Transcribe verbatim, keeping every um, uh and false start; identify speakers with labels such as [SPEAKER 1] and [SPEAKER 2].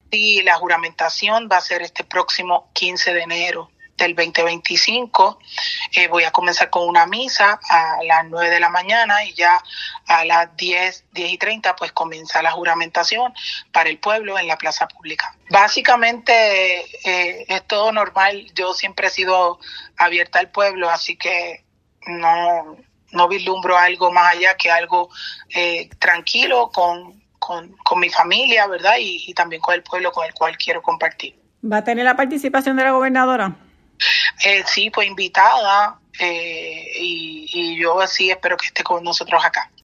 [SPEAKER 1] Sí, la juramentación va a ser este próximo quince de enero del veinte veinticinco. Eh, voy a comenzar con una misa a las nueve de la mañana y ya a las diez, diez y treinta pues comienza la juramentación para el pueblo en la plaza pública. Básicamente eh, es todo normal. Yo siempre he sido abierta al pueblo, así que no, no vislumbro algo más allá que algo eh, tranquilo con, con, con mi familia, ¿verdad? Y, y también con el pueblo con el cual quiero compartir.
[SPEAKER 2] ¿Va a tener la participación de la gobernadora?
[SPEAKER 1] Eh, sí, fue invitada eh, y, y yo así espero que esté con nosotros acá.